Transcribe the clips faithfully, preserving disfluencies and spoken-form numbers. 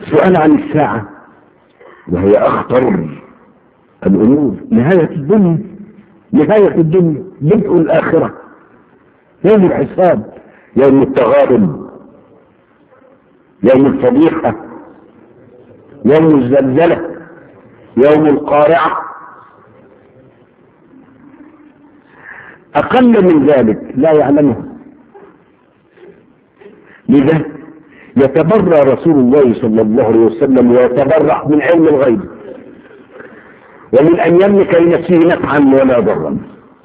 سؤال عن الساعة وهي أخطر الأمور، نهاية الدنيا، نهاية الدنيا، بدء الآخرة، يوم الحساب، يوم التغابن، يوم الفضيحة، يوم الزلزلة، يوم القارعة. أقل من ذلك لا يعلمه. لذا يتبرأ رسول الله صلى الله عليه وسلم ويتبرأ من علم الغيب ومن أن يملك لنفسه نفعا ولا ضرا،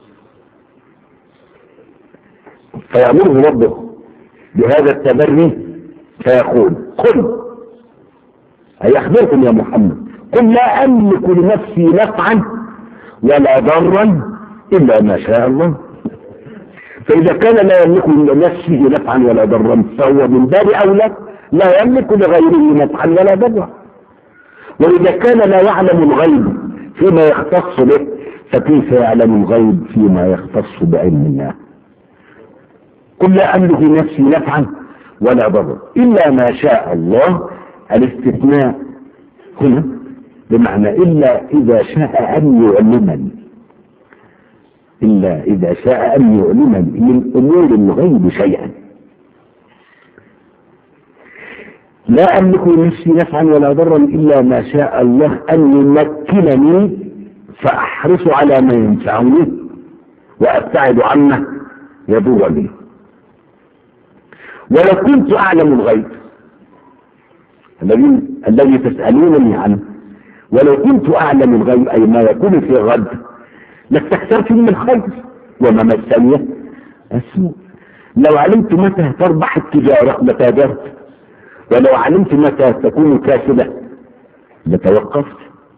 فيأمره ربه بهذا التبري فيقول: قل، أي أخبركم يا محمد، قل لا أملك لنفسي نفعا ولا ضرا إلا ما شاء الله. فإذا كان لا يملك لنفسه نفعا ولا ضرا فهو من باب أولى لا يملك لغيره نفعا ولا ضرا. وإذا كان لا يعلم الغيب فيما يختص به فكيف يعلم الغيب فيما يختص بعلم الله؟ قل لا أملك لنفسي نفعا ولا ضرا إلا ما شاء الله. الاستثناء هنا بمعنى إلا إذا شاء أن يعلمني، إلا إذا شاء أن يعلمني من أمور الغيب شيئا. لا أملك لنفسي نفعا ولا ضرا إلا ما شاء الله أن يمكنني فأحرص على ما ينفعني وأبتعد عما يضرني. ولو كنت أعلم الغيب الذي الذي تسألونني عنه، ولو كنت أعلم الغيب أي ما يكون في غد لاستكثرت من الخير وما مسني السوء. لو علمت متى تربح التجارة لتاجرت، ولو علمت متى تكون كاسبة لتوقفت،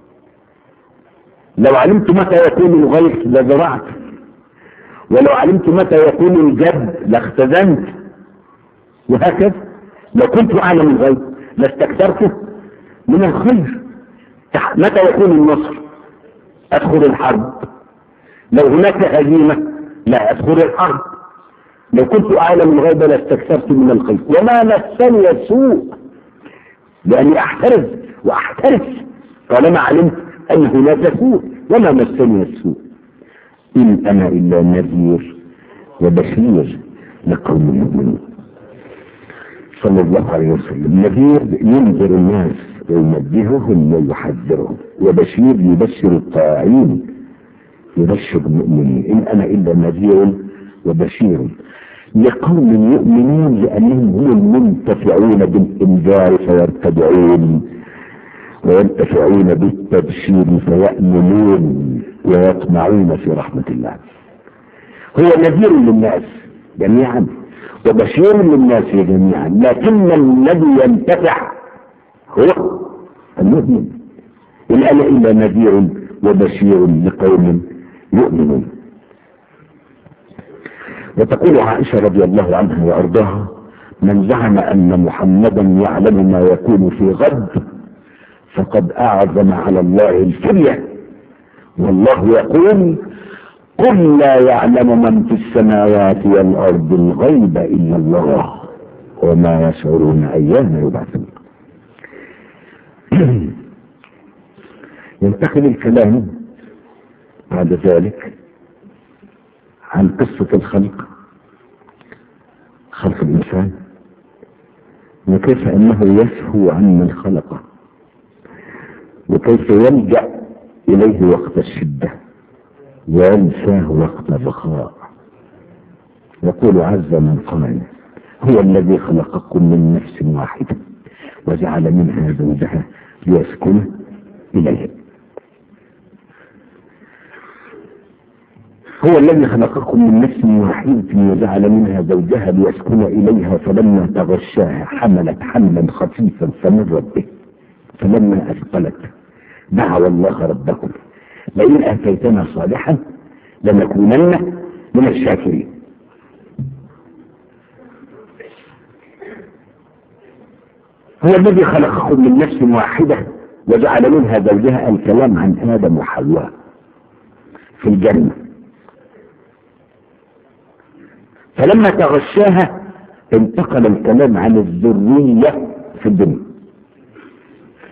لو علمت متى يكون الغيث لزرعت، ولو علمت متى يكون الجد لاختزنت، وهكذا. لو كنت أعلم الغيب لاستكثرت من الخير. متى يكون النصر أدخل الحرب، لو هناك هزيمة لا أدخل الحرب. لو كنت أعلم الغيب لاستكثرت من الخير وما مسني السوء، لأني أحترز وأحترس طالما علمت أن هناك سوء. وما مسني السوء إن أنا إلا نذير وبشير لقوم يؤمنون. صلى الله عليه وسلم. نذير ينذر الناس وينبههم ويحذرهم، وبشير يبشر الطاعين يبشر المؤمنين. إن أنا إلا نذير وبشير لقوم يؤمنون، لأنهم هم المنتفعون بالإنذار فيرتدعون وينتفعون بالتبشير فيأمنون ويطمعون في رحمة الله. هو نذير للناس جميعا وبشير للناس جميعا، لكن الذي ينتفع هو المؤمن. إن أنا إلا نذير وبشير لقوم يؤمنون. وتقول عائشة رضي الله عنها وأرضاها: من زعم أن محمدا يعلم ما يكون في غد فقد أعظم على الله الفرية، والله يقول: قل لا يعلم من في السماوات والأرض الغيب إلا الله وما يشعرون أيان يبعثون. ينتقل الكلام بعد ذلك عن قصة الخلق، خلق الإنسان، وكيف أنه يسهو عن من خلقه، وكيف يلجأ إليه وقت الشدة وينساه وقت الرخاء. يقول عز من قائل: هو الذي خلقكم من نفس واحدة وجعل منها زوجها ليسكن إليها. هو الذي خلقكم من نفس واحدة وجعل منها زوجها ليسكن إليها فلما تغشاها حملت حملا خفيفا فمرت به فلما أثقلت دعوا الله ربكم لئن آتيتنا صالحا لنكونن من الشاكرين. هو الذي خلقكم من نفس واحدة وجعل منها زوجها، الكلام عن آدم وحواء في الجنة. فلما تغشاها انتقل الكلام عن الذرية في الدنيا.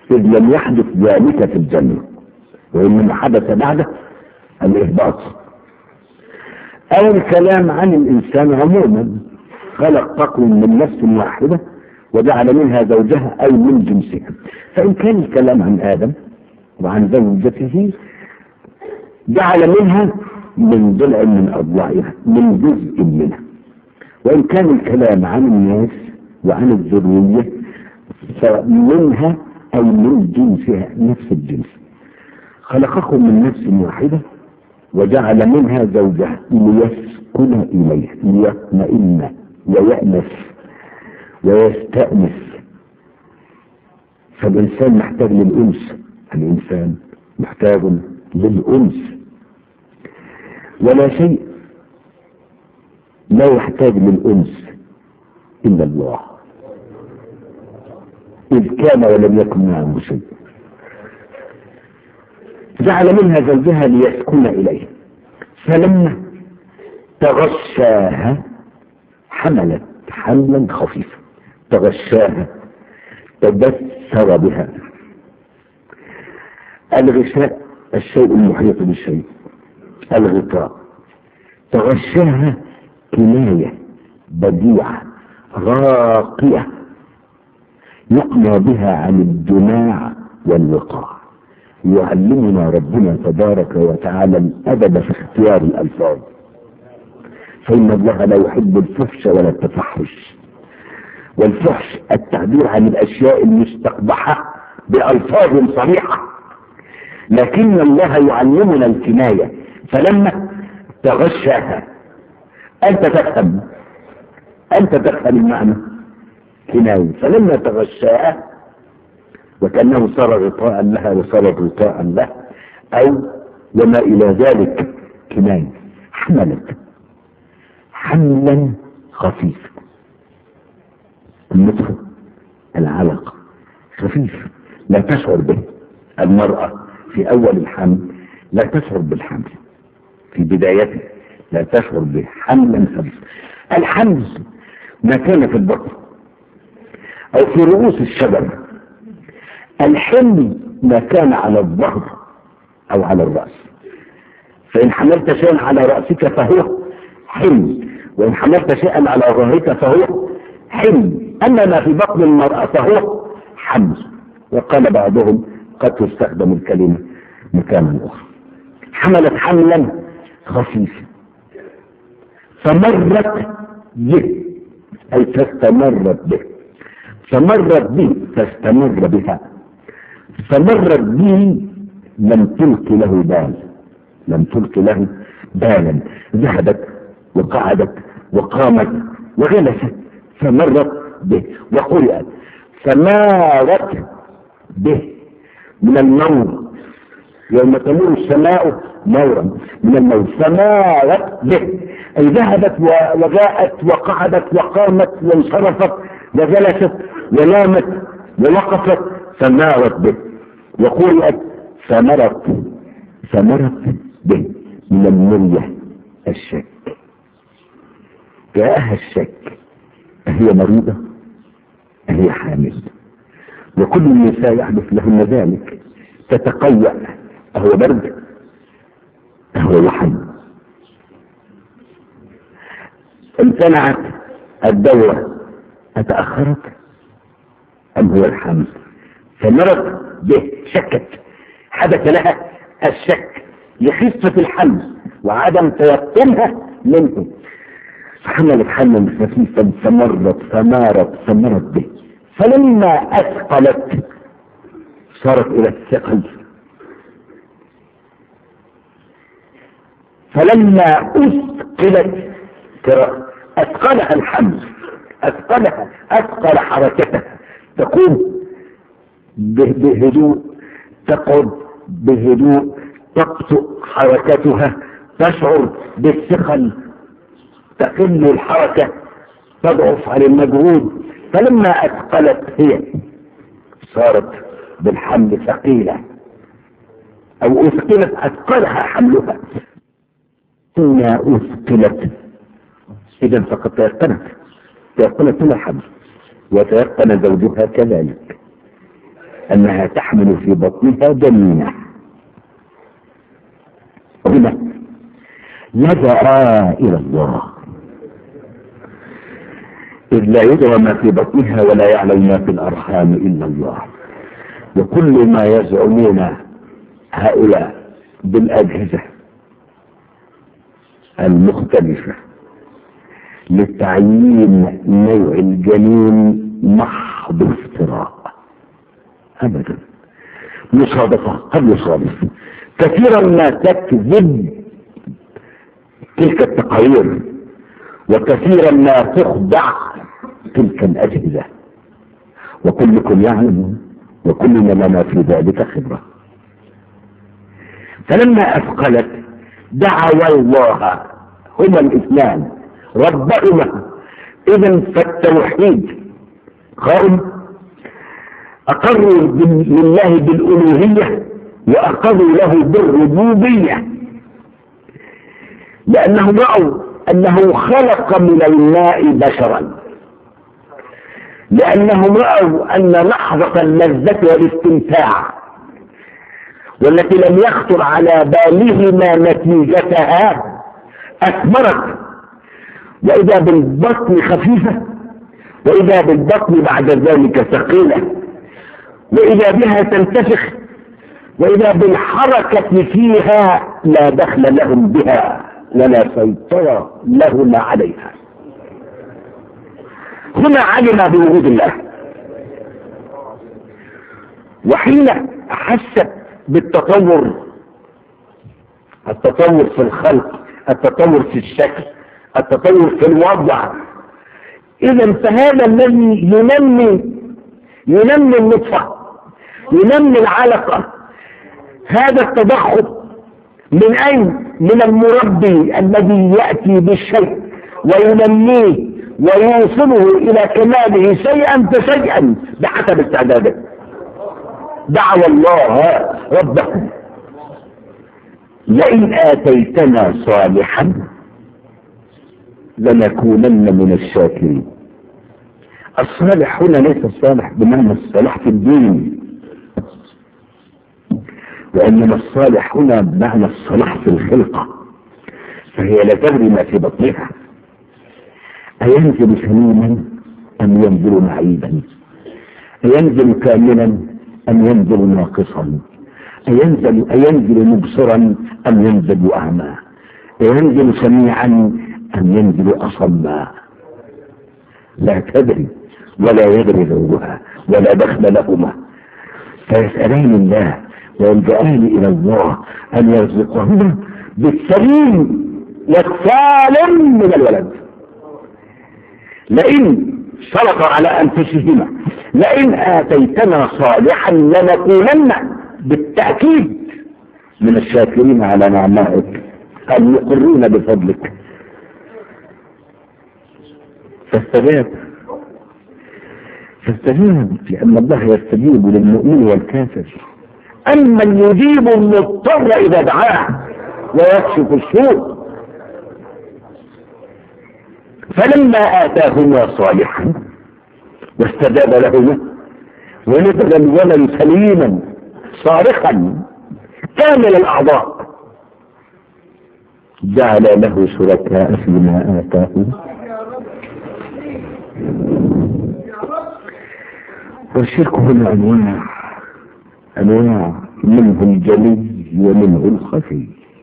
إذ لم يحدث ذلك في الجنة، وإنما حدث بعد الإهباط. أو الكلام عن الإنسان عموما، خلقكم من نفس واحدة وجعل منها زوجها أي من جنسها. فإن كان الكلام عن آدم وعن زوجته جعل منها من ضلع من أضلاعها، من جزء منها. وإن كان الكلام عن الناس وعن الذرية فمنها أي من جنسها، نفس الجنس. خلقكم من نفس واحدة وجعل منها زوجها ليسكن إليه، ليطمئن ويأنس ويستأنس. فالإنسان محتاج للأنس، الإنسان محتاج للأنس، ولا شيء لا يحتاج للأنس إلا الله، إذ كان ولم يكن معه شيء. جعل منها زوجها ليسكن إليه، فلما تغشاها حملت حملا خفيفا. تغشاها تبثر بها. الغشاء الشيء المحيط بالشيء، الغطاء. تغشاها كناية بديعة راقية يقنى بها عن الدماع والوقاع. يعلمنا ربنا تبارك وتعالى الأدب في اختيار الألفاظ، فإن الله لا يحب الفحش ولا التفحش. والفحش التعبير عن الأشياء المستقبحة بألفاظ صريحة، لكن الله يعلمنا الكناية. فلما تغشاها، أنت تفهم أنت تفهم المعنى كناية. فلما تغشاها وكأنه صار غطاء لها وصار غطاء له، أو وما إلى ذلك كناية. حملت حملا خفيفا. النطفة العلق خفيف لا تشعر به. المرأة في أول الحمل لا تشعر بالحمل، في بدايته لا تشعر به. حملا خفيفا. الحمل ما كان في البطن أو في رؤوس الشجر. الحمل ما كان على الظهر أو على الرأس. فإن حملت شيئا على رأسك فهو حمل، وإن حملت شيئا على ظهرك فهو حمل. أما ما في بطن المرأة فهو حمل. وقال بعضهم قد تستخدم الكلمة مكانا أخرى. حملت حملا خفيفا فمرت به، أي فاستمرت به. فمرت به فاستمر بها. فمرت به لم تلق له بال، لم تلق له بالا. ذهبت وقعدت وقامت وجلست. فمرت به. وقرأت فمارت به من النور، يوم تمر السماء مورا من الموت. فمارت به أي ذهبت وجاءت وقعدت وقامت وانصرفت وجلست ونامت ووقفت. فمارت به. وقرأت فمرت فمرت به من المرية الشك. جاءها الشك، أهي مريضة أهي حامل. وكل النساء يحدث لهن ذلك. تتقوى، أهو برد أهو لحم. امتنعت الدورة أتأخرت أم هو الحمل. فمرت به، شكت، حدث لها الشك لخفة الحمل وعدم تيقنها منه. فحملت حملا خفيفا فمرت فمارت فمرت به. فلما أثقلت صارت إلى الثقل. فلما أثقلت أثقلها الحمل، أثقلها، أثقل حركتها. تقوم بهدوء، تقعد بهدوء، تبطئ حركتها، تشعر بالثقل، تقل الحركة، تضعف عن المجهود. فلما أثقلت هي صارت بالحمل ثقيلة، أو أثقلت أثقلها حملها. إنها أثقلت إذا فقد تيقنت تيقنت من الحمل، وتيقن زوجها كذلك. انها تحمل في بطنها جنينة. هنا لجأ الى الله، اذ لا يدرى ما في بطنها ولا يعلم ما في الارحام الا الله. وكل ما يزعمون هؤلاء بالاجهزة المختلفة لتعيين نوع الجنين محض افتراء ابدا، مصادفة قد يصادف. كثيرا ما تكذب تلك التقارير، وكثيرا ما تخدع تلك الاجهزة، وكلكم يعلم وكلنا لنا في ذلك خبرة. فلما اثقلت دعوا الله هما الاثنان ربهما. اذا فالتوحيد قائم، اقروا لله بالالوهية واقروا له بالربوبية، لانهم رأوا انه خلق من الماء بشرا، لانهم رأوا ان لحظة اللذة والاستمتاع والتي لم يخطر على بالهما نتيجتها اثمرت، واذا بالبطن خفيفة، واذا بالبطن بعد ذلك ثقيلة، واذا بها تنتفخ، واذا بالحركة فيها لا دخل لهم بها ولا سيطرة لهما عليها. هنا علم بوجود الله، وحين حست بالتطور، التطور في الخلق، التطور في الشكل، التطور في الوضع، اذا فهذا الذي ينمي ينمي النطفة، ينمي العلقة، هذا التضخم من اين؟ من المربي الذي يأتي بالشيء وينميه ويوصله الى كماله شيئا فشيئا بحسب استعداده. دعوا الله ربكم لئن آتيتنا صالحا لنكونن من الشاكرين. الصالح هنا ليس الصالح بمعنى الصلاح في الدين، وإنما الصالح هنا بمعنى الصلاح في الخلقة. فهي لا تدري ما في بطنها أينزل سليما أم ينزل معيبا، أينزل كاملا أم ينزل ناقصا، أينزل, أينزل مبصرا أم ينزل أعمى، أينزل سميعا أم ينزل أصما. لا تدري ولا يدري ذوقها ولا دخل لهما. فيسألان الله ويلجأان إلى الله أن يرزقهما بالسليم والسالم من الولد. لئن شرط على أنفسهما لئن آتيتنا صالحا لنكونن بالتأكيد من الشاكرين على نعمائك المقرين بفضلك. فاستجاب فاستجاب لأن الله يستجيب للمؤمن والكافر. أما يجيب المضطر إذا دعاه ويكشف السوء. فلما آتاهما صالحا واستجاب لهما ونزل الولد سليما صارخا كامل الأعضاء جعل له شركاء فيما آتاه. والشرك هنا أنواع أنواع منه الجلي ومنه الخفي.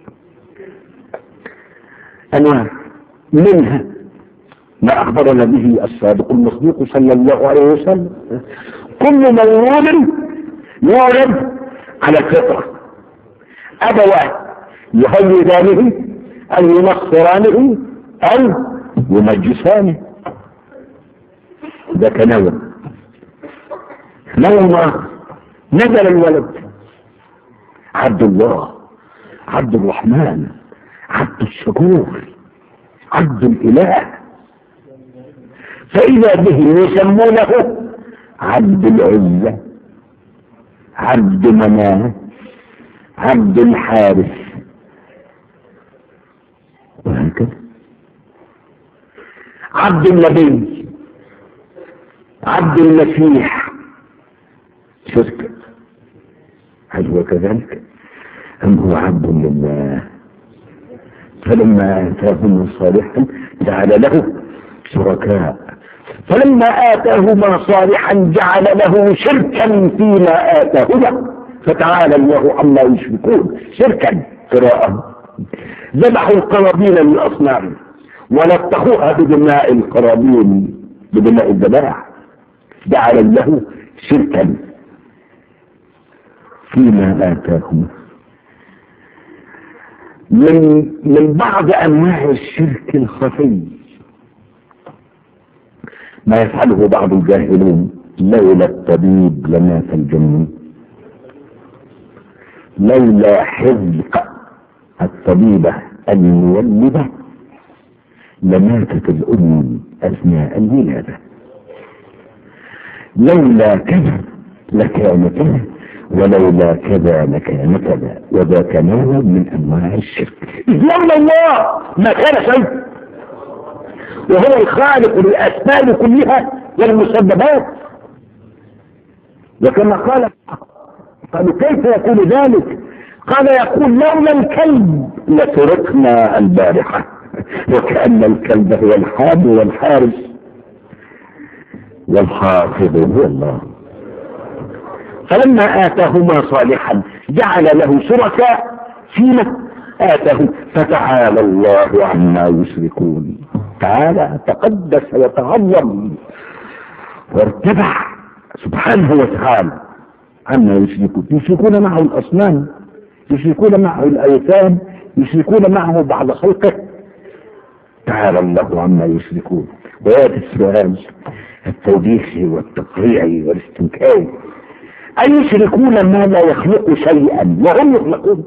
أنواع منها ما أخبرنا به الصادق المصدوق صلى الله عليه وسلم: كل مولود يولد على الفطرة، أبواه يهودانه أو ينصرانه أو يمجسانه. ده كنوع. نوع نزل الولد عبد الله، عبد الرحمن، عبد الشكور، عبد الإله. فإذا به يسمونه عبد العزة، عبد مناه، عبد الحارث، وهكذا. عبد النبي، عبد المسيح. هل هو كذلك أم هو عبد لله؟ فلما آتاهما صالحا جعل له شركاء، فلما آتاهما صالحا جعل له شركا فيما آتاهما فتعالى الله عما يشركون. شركا قراءة ذبحوا القرابين للأصنام ولطخوها بدماء القرابين بدماء الذبائح، جعل له شركا فيما آتاهما. من من بعض أنواع الشرك الخفي ما يفعله بعض الجاهلون، لولا الطبيب لمات الجنين، لولا حذق الطبيبة المولدة لماتت الأم أثناء الولادة، لولا كذا لكان كذا ولولا كذا لكان كذا، وذاك نوع من أنواع الشرك. لولا الله ما كان شيء، وهو الخالق للأسباب كلها والمسببات. وكما قال قالوا كيف يكون ذلك؟ قال يقول لولا الكلب لسرقنا البارحة، وكأن الكلب هو الحام والحارس والحافظ هو الله. فلما آتاهما صالحا جعل له شركاء فيما آتاه فتعالى الله عما يشركون. تعالى تقدس وتعظم وارتفع سبحانه وتعالى عما يشركون. يشركون معه الأصنام، يشركون معه الأوثان، يشركون معه بعض خلقه. تعالى الله عما يشركون. ويأتي السؤال التوبيخي والتقريعي والاستنكاري: أيشركون ما لا يخلق شيئا وهم يخلقون؟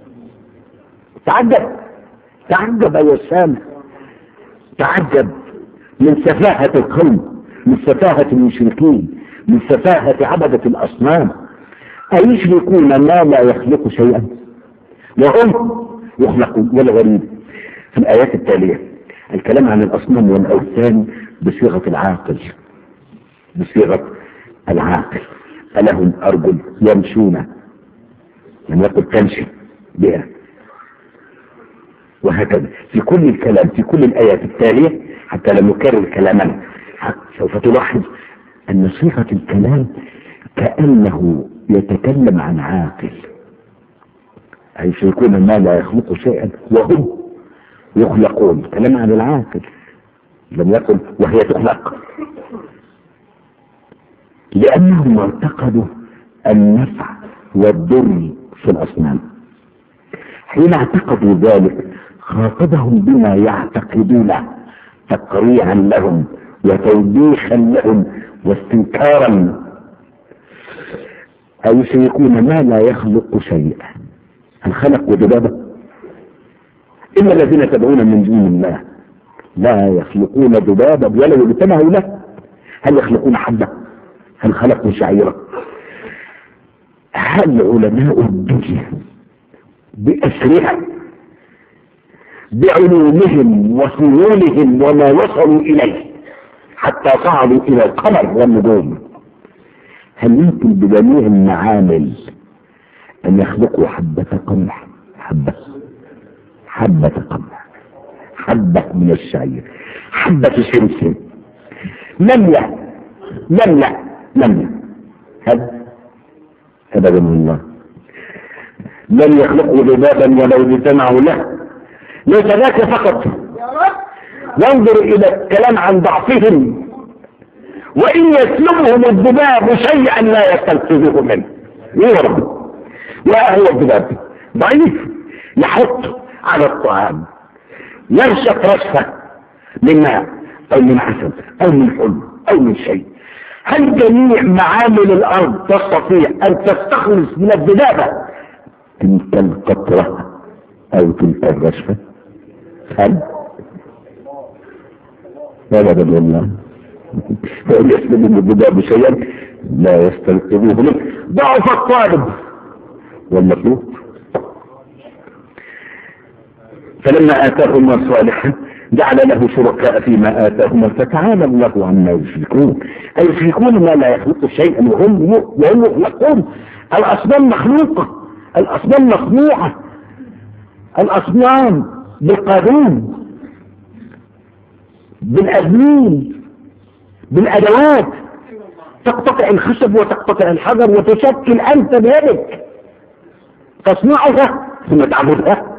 تعجب تعجب يا سامع، تعجب من سفاهة القوم، من سفاهة المشركين، من سفاهة عبدة الأصنام. أيشركون ما لا يخلق شيئا وهم يخلقون. والغريب في الآيات التالية الكلام عن الأصنام والأوثان بصيغة العاقل، بصيغة العاقل. ألهم أرجل يمشون، لم يقل تمشي بها، وهكذا في كل الكلام في كل الآيات التالية حتى لا نكرر كلامنا. سوف تلاحظ أن صيغة الكلام كأنه يتكلم عن عاقل. أيشركون ما لا يخلق شيئا وهم يخلقون، كلام عن العاقل، لم يقل وهي تخلق، لأنهم اعتقدوا النفع والضر في الأصنام. حين اعتقدوا ذلك خاطبهم بما يعتقدونه تقريعا لهم وتوبيخا لهم واستنكارا. أيشركون ما لا يخلق شيئا. هل خلقوا ذبابة؟ إن الذين تدعون من دون الله لا يخلقون ذبابا ولو اجتمعوا له. هل يخلقون حبة؟ هل خلقوا شعيرة؟ هل علماء الدنيا بأسرها بعلومهم وفنونهم وما وصلوا إليه حتى صعدوا إلى القمر والنجوم، هل يمكن بجميع المعامل أن يخلقوا حبة قمح؟ حبة حبة قمح، حبة من الشعير، حبة سمسم، نملة نملة نملة. هذا أبدا الله. لن يخلقوا ذبابا ولو اجتمعوا له. ليس ذاك فقط، وانظر إلى الكلام عن ضعفهم. وإن يسلبهم الذباب شيئا لا يستنقذوه منه. يهرب. وهو الذباب ضعيف، يحط على الطعام، يرشق رشفة من ماء أو من عسل أو من حلم أو من شيء. هل جميع معامل الأرض تستطيع أن تستخلص من الذبابة تلك القطرة أو تلك الرشفة؟ هل؟ أبدا والله. وإن يسلبهم الذباب شيئا لا يستنقذوه منه. ضعف الطالب والمطلوب. فلما آتاهما صالحا جعل له شركاء فيما آتاهما فتعالى الله عما يشركون. أي يشركون ما لا يخلق شيئا وهم وهم يخلقون. الأصنام مخلوقة، الأصنام مصنوعة، الأصنام بالقانون، بالأبنين، بالأدوات، تقطع الخشب وتقطع الحجر وتشكل أنت بيدك، تصنعها ثم تعبدها،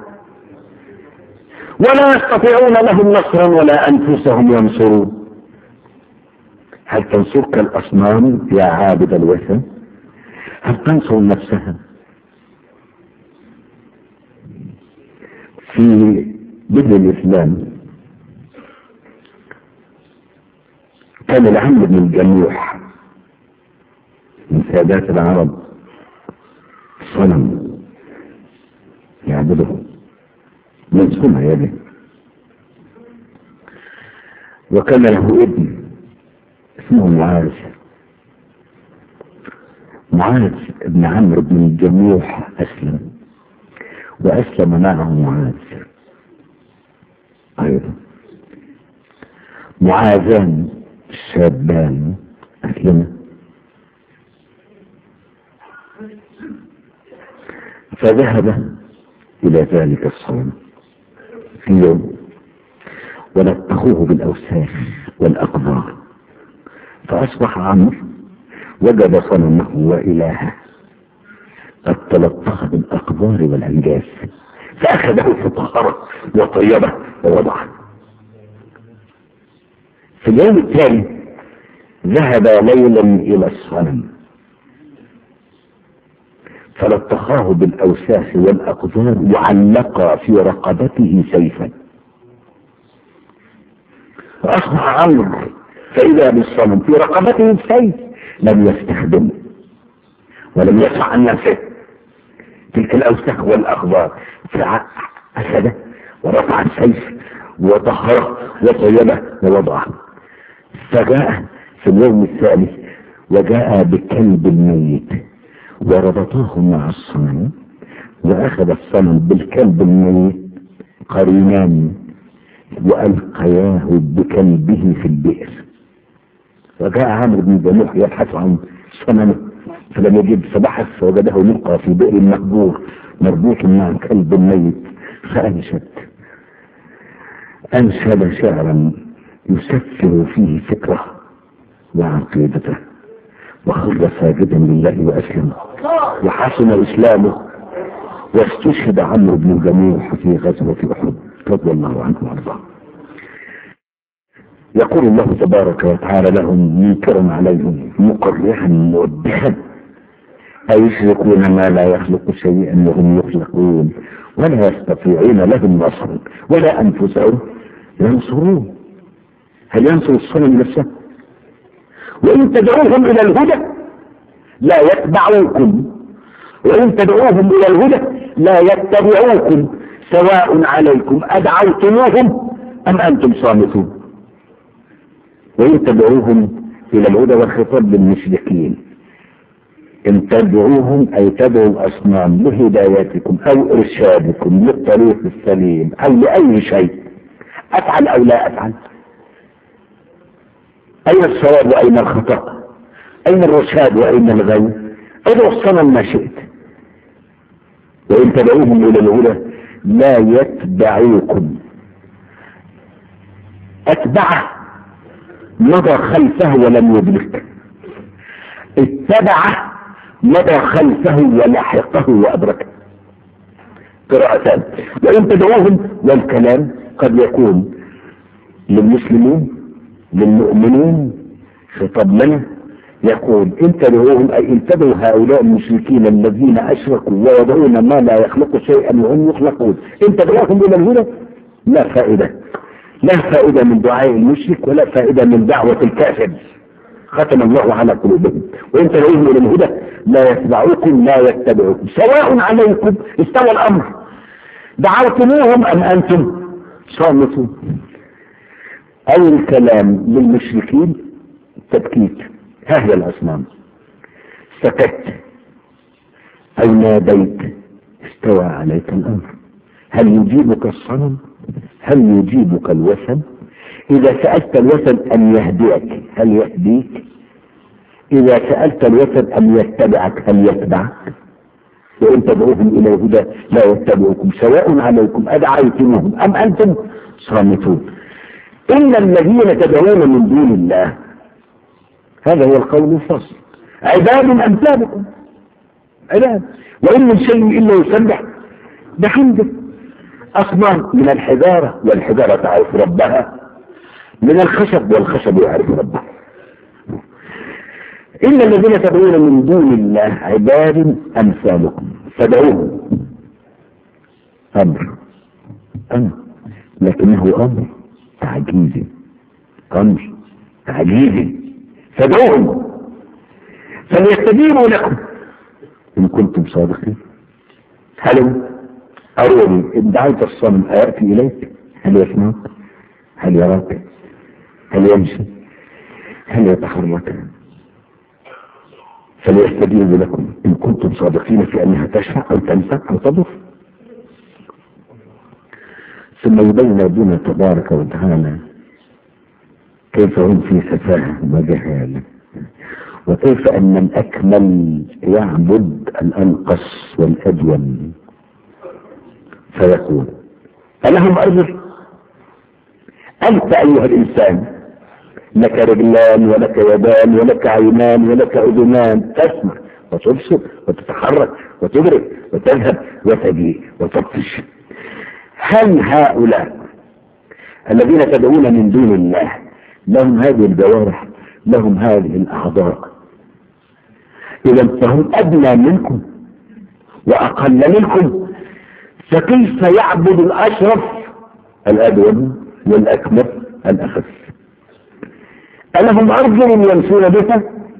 ولا يستطيعون لهم نصرا ولا أنفسهم ينصرون. هل تنصرك الأصنام يا عابد الوثن؟ هل تنصر نفسها؟ في بدء الإسلام كان العم بن الجموح من سادات العرب صنم يعبده من صنع يده، وكان له ابن اسمه معاذ. معاذ ابن عمرو بن الجموح أسلم، وأسلم معه معاذ أيضا. معاذان الشابان أسلما، فذهب إلى ذلك الصنم في يوم ولطخوه بالأوساخ والأقدار، فأصبح عمرو وجد صنمه وإلهه قد تلطخ بالأقدار والأنجاس، فأخذه فطهره وطيبه ووضعه. في اليوم التالي ذهب ليلا إلى الصنم فلطخاه بالأوساخ والأقدار وعلق في رقبته سيفا، فأصبح عمرو فإذا بالصنم في رقبته السيف لم يستخدمه ولم يدفع عن نفسه تلك الأوساخ والأقدار، فأخذه ورفع السيف وطهره وطيبه ووضعه. فجاء في اليوم الثالث وجاء بكلب الميت وربطاه مع الصنم، وأخذ الصنم بالكلب الميت قرينان وألقياه بكلبه في البئر. وجاء عمرو بن الجموح يبحث عن صنمه فلم يجد، فبحث فوجده ملقى في بئر مهجور مربوط مع كلب ميت، فأنشد أنشد شعرا يسفر فيه فكره وعقيدته، وخر ساجدا لله وأسلم وحسن إسلامه، واستشهد عمرو بن الجموح في غزوة أحد رضي الله عنه وارضاه. يقول الله تبارك وتعالى لهم منكرا عليهم مقرحا موبخا أيشركون ما لا يخلق شيئا وهم يخلقون ولا يستطيعون لهم نصرا ولا أنفسهم ينصرون. هل ينصر الصنم نفسه؟ وإن تدعوهم إلى الهدى لا يتبعوكم، وإن تدعوهم إلى الهدى لا يتبعوكم سواء عليكم أدعوتموهم أم أنتم صامتون. وإن تدعوهم إلى الهدى والخطاب للمشركين، إن تدعوهم أي تدعوا الأصنام لهدايتكم أو إرشادكم للطريق السليم أو لأي شيء، أفعل أو لا أفعل، أين الصواب وأين الخطأ، أين الرشاد وأين الغي، ادعوا الصنم ما شئت. وإن تدعوهم إلى الهدى لا يتبعوكم، أتبعه مضى خلفه ولم يدرك، اتبعه مضى خلفه ولحقه وأدركه. قراءتان. وإن تدعوهم، والكلام قد يكون للمسلمين للمؤمنين خطاب لنا، يقول إن تدعوهم أي إن تدعوا هؤلاء المشركين الذين أشركوا ويدعون ما لا يخلق شيئا وهم يخلقون، إن تدعوهم إلى الهدى لا فائدة، لا فائدة من دعاء المشرك ولا فائدة من دعوة الكافر، ختم الله على قلوبهم. وإن تدعوهم إلى الهدى لا يتبعوكم لا يتبعوكم سواء عليكم، استوى الأمر، دعوتموهم أم أنتم صامتون. أو الكلام للمشركين تبكيت، ها هي الأصنام، سكت أو ناديت استوى عليك الأمر. هل يجيبك الصنم؟ هل يجيبك الوثن؟ إذا سألت الوثن أن يهديك هل يهديك؟ إذا سألت الوثن أن يتبعك هل يتبعك؟ وإن تدعوهم إلى الهدى لا يتبعكم سواء عليكم أدعيتموهم أم أنتم صامتون. إن الذين تدعون من دون الله، هذا هو القول الفصل، عباد أمثالكم، عباد، وإن من شيء إلا يسبح بحمده. أصنام من الحجارة والحجارة تعرف ربها، من الخشب والخشب يعرف ربه. إن الذين تدعون من دون الله عباد أمثالكم فدعوهم. أمر أمر لكنه أمر تعجيزي، أمر تعجيزي. فدعوهم فليستجيبوا لكم إن كنتم صادقين. هل أروني إن دعيت الصنم أيأتي إليك؟ هل يسمعك؟ هل يراك؟ هل يمشي؟ هل يتحرك؟ فليستجيبوا لكم إن كنتم صادقين في أنها تشفع أو تنفع أو تضر. ثم يبين ربنا تبارك وتعالى كيف هم في سفاهة وجهالة، وكيف أن الأكمل يعبد الأنقص والأدون. فيقول ألهم أرجل؟ أنت أيها الإنسان لك رجلان ولك يدان ولك عينان ولك أذنان، تسمع وتبصر وتتحرك وتدرك وتذهب وتجيء وتبطش. هل هؤلاء الذين تدعون من دون الله لهم هذه الجوارح، لهم هذه الأعضاء؟ إذا فهم أدنى منكم وأقل منكم، فكيف يعبد الأشرف الأدون والأكبر الأخف؟ ألهم أرجل يمشون بها؟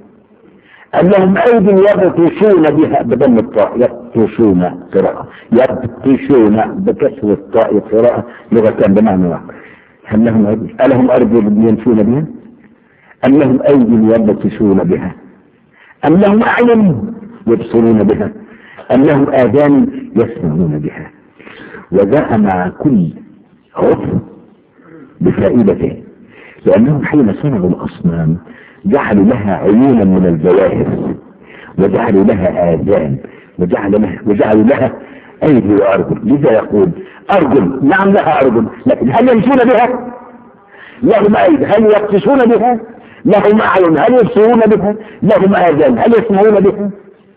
أم لهم أيدي يبطشون بها بدم الطاء؟ يبطشون قراءة، يبطشون بكسر الطاء قراءة، لغة بمعنى واحد. هل لهم أرجل؟ ألهم أرجل يمشون بها؟ أم لهم أيدي يبطشون بها؟ أم لهم أعين يبصرون بها؟ أم لهم آذان يسمعون بها؟ وجاء مع كل عضو بفائدته، لأنهم حين صنعوا الأصنام جعلوا لها عيونا من الجواهر، وجعلوا لها آذان، وجعلوا لها, وجعلوا لها أيدي وأرجل. لذا يقول أرجل، نعم لها أرجل، لكن هل يمشون بها؟ لهم أيدي، هل يبطشون بها؟ لهم أعين، هل يبصرون بها؟ لهم آذان، هل يسمعون بها؟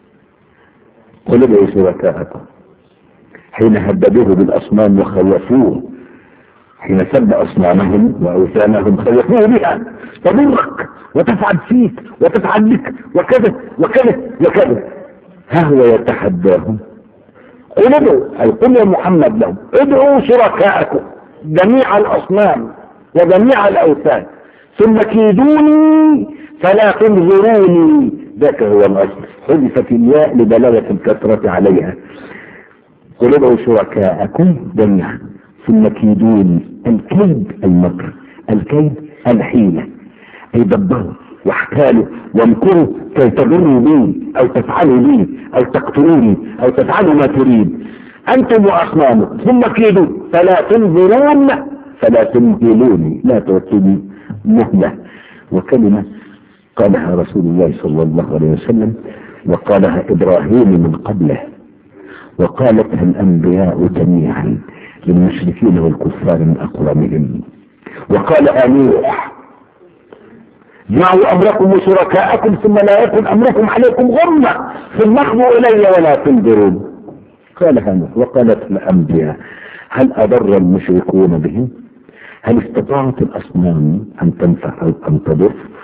قل ادعوا شركاءكم حين هددوه بالأصنام وخوفوه، حين سب أصنامهم وأوثانهم خوفوه بها تضرك وتفعل فيك وتفعل بك وكذا وكذا وكذا. ها هو يتحداهم، قل ادعوا، أي قل يا محمد لهم ادعوا شركاءكم جميع الأصنام وجميع الأوثان ثم كيدوني فلا تنظروني. ذاك هو الأصل، حذفت الياء لدلالة الكثرة عليها. قل ادعوا شركاءكم جميعا ثم كيدوني. الكيد المكر، الكيد الحيلة، أي دبروا واحتالوا وامكروا كي تضروا بي أو تفعلوا بي أو تقتلوني أو تفعلوا ما تريد أنتم وأصنامكم. ثم كيدوا فلا تنظرون فلا تمهلوني، لا تعطوني مهلة. وكلمة قالها رسول الله صلى الله عليه وسلم، وقالها إبراهيم من قبله، وقالتها الأنبياء جميعا للمشركين والكفار من أقوامهم. وقالها نوح جمعوا أمركم وشركاءكم ثم لا يكن أمركم عليكم غمة ثم اخضوا إلي ولا تنظرون. قالها نوح. وقالت الأنبياء هل أضر المشركون بهم؟ هل استطاعت الأصنام أن تنفع أو أن تضر؟